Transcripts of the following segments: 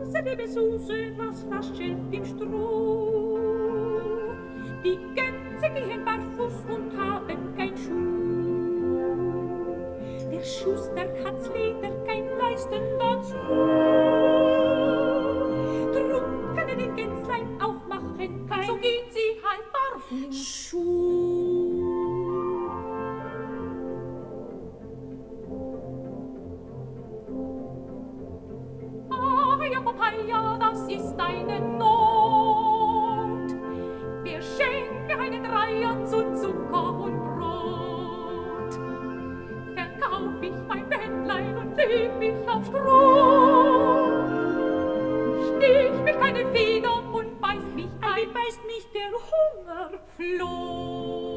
liebe Suse, was raschelt im Stroh? Die Gänse gehen barfuß und haben kein Schuh. Der Schuster hat's Leder, kein Leisten dazu. Drum kann den Gänslein auch machen, kein, so geht sie halt barfuß. Schuh. Ja, Papaya, das ist eine Not. Wer schenkt mir einen Dreier zu Zucker und Brot? Verkauf ich mein Bettlein und leg mich auf Stroh. Stich mich keine Feder und beißt mich ein, beißt mich der Hungerfloh.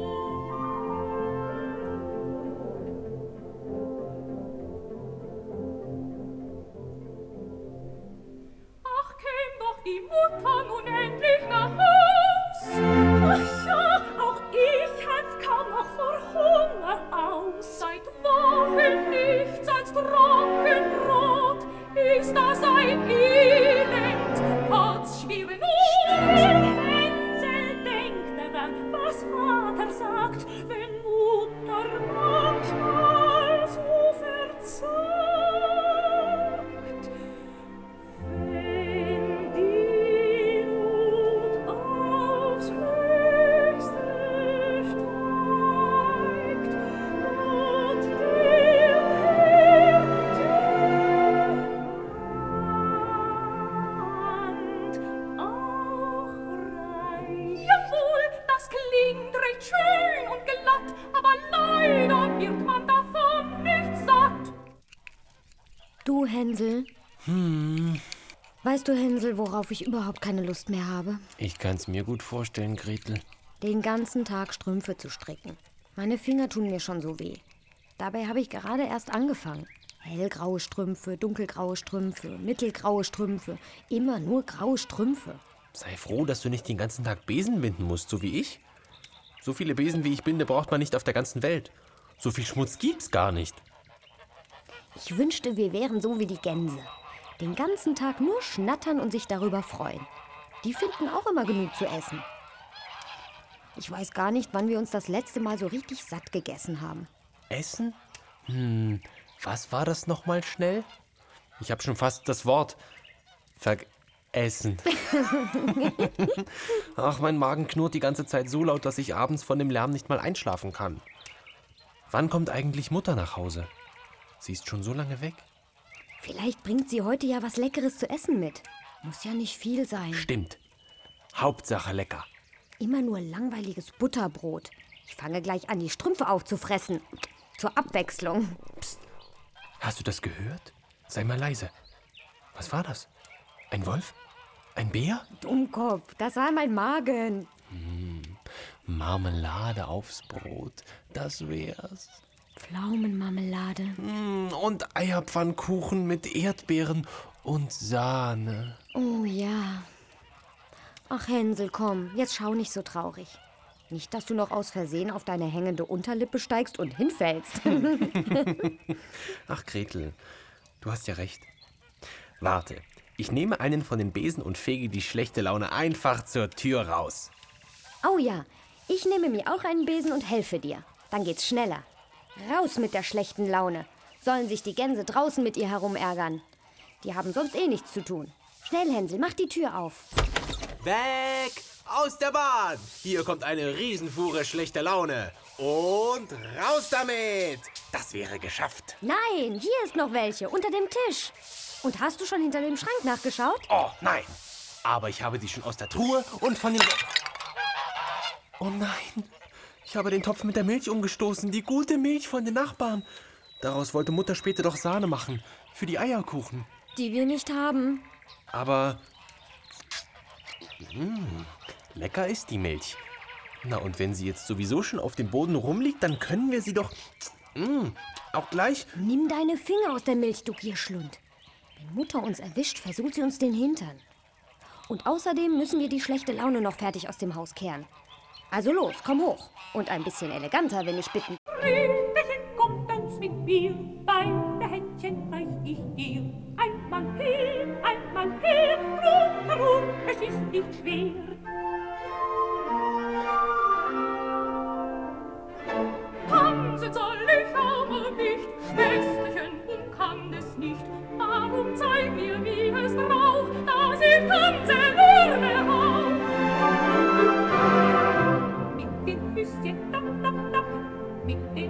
Die Mutter nun endlich nach Haus. Ach ja, auch ich halt's kaum noch vor Hunger aus. Seit Wochen nichts als Trockenbrot ist das ein Elend, hat's schwere Not. Hänsel, denk daran, was Vater sagt, wenn Mutter manchmal so verzagt. Du, Hänsel? Weißt du, Hänsel, worauf ich überhaupt keine Lust mehr habe? Ich kann's mir gut vorstellen, Gretel. Den ganzen Tag Strümpfe zu stricken. Meine Finger tun mir schon so weh. Dabei habe ich gerade erst angefangen. Hellgraue Strümpfe, dunkelgraue Strümpfe, mittelgraue Strümpfe. Immer nur graue Strümpfe. Sei froh, dass du nicht den ganzen Tag Besen binden musst, so wie ich. So viele Besen, wie ich binde, braucht man nicht auf der ganzen Welt. So viel Schmutz gibt's gar nicht. Ich wünschte, wir wären so wie die Gänse. Den ganzen Tag nur schnattern und sich darüber freuen. Die finden auch immer genug zu essen. Ich weiß gar nicht, wann wir uns das letzte Mal so richtig satt gegessen haben. Essen? Was war das nochmal schnell? Ich habe schon fast das Wort vergessen. Ach, mein Magen knurrt die ganze Zeit so laut, dass ich abends von dem Lärm nicht mal einschlafen kann. Wann kommt eigentlich Mutter nach Hause? Sie ist schon so lange weg. Vielleicht bringt sie heute ja was Leckeres zu essen mit. Muss ja nicht viel sein. Stimmt. Hauptsache lecker. Immer nur langweiliges Butterbrot. Ich fange gleich an, die Strümpfe aufzufressen. Zur Abwechslung. Psst. Hast du das gehört? Sei mal leise. Was war das? Ein Wolf? Ein Bär? Dummkopf, das war mein Magen. Marmelade aufs Brot, das wär's. Pflaumenmarmelade. Und Eierpfannkuchen mit Erdbeeren und Sahne. Oh ja. Ach Hänsel, komm, jetzt schau nicht so traurig. Nicht, dass du noch aus Versehen auf deine hängende Unterlippe steigst und hinfällst. Ach Gretel, du hast ja recht. Warte, ich nehme einen von den Besen und fege die schlechte Laune einfach zur Tür raus. Oh ja, ich nehme mir auch einen Besen und helfe dir. Dann geht's schneller. Raus mit der schlechten Laune. Sollen sich die Gänse draußen mit ihr herumärgern. Die haben sonst eh nichts zu tun. Schnell, Hänsel, mach die Tür auf. Weg! Aus der Bahn! Hier kommt eine Riesenfuhre schlechter Laune. Und raus damit! Das wäre geschafft. Nein, hier ist noch welche, unter dem Tisch. Und hast du schon hinter dem Schrank nachgeschaut? Oh, nein. Aber ich habe sie schon aus der Truhe und von den... Oh nein. Ich habe den Topf mit der Milch umgestoßen. Die gute Milch von den Nachbarn. Daraus wollte Mutter später doch Sahne machen. Für die Eierkuchen. Die wir nicht haben. Aber... lecker ist die Milch. Na, und wenn sie jetzt sowieso schon auf dem Boden rumliegt, dann können wir sie doch... auch gleich... Nimm deine Finger aus der Milch, du Gierschlund. Wenn Mutter uns erwischt, versucht sie uns den Hintern. Und außerdem müssen wir die schlechte Laune noch fertig aus dem Haus kehren. Also los, komm hoch. Und ein bisschen eleganter, wenn ich bitten. Rübechen, komm, tanz mit mir, beide Händchen reich ich dir. Einmal hin, nicht schwer. Tanzen soll ich aber nicht, Schwesterchen, kann es nicht. Darum zeig mir, wie es braucht, dass ich tanze lerne auch. Mit den Füßchen, tap, tap, tap, mit